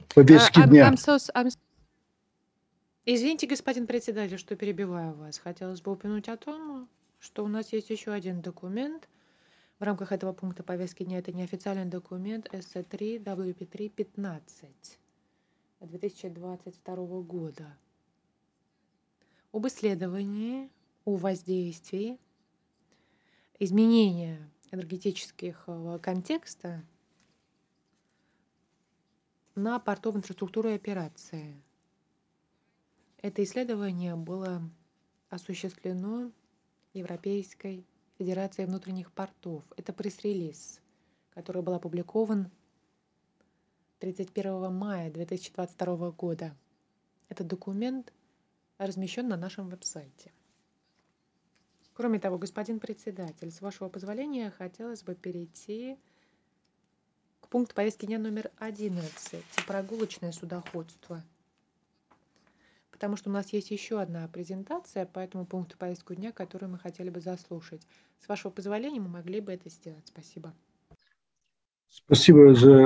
повестки дня. Извините, господин председатель, что перебиваю вас. Хотелось бы упомянуть о том, что у нас есть еще один документ в рамках этого пункта повестки дня. Это неофициальный документ СЦ-3 WP3-15 2022 года об исследовании, о воздействии, изменения энергетических контекста на портовую инфраструктуру и операции. Это исследование было осуществлено Европейской Федерацией внутренних портов. Это пресс-релиз, который был опубликован 31 мая 2022 года. Этот документ размещен на нашем веб-сайте. Кроме того, господин председатель, с вашего позволения, хотелось бы перейти к пункту повестки дня номер 11, прогулочное судоходство. Потому что у нас есть еще одна презентация по этому пункту повестки дня, которую мы хотели бы заслушать. С вашего позволения мы могли бы это сделать. Спасибо. Спасибо за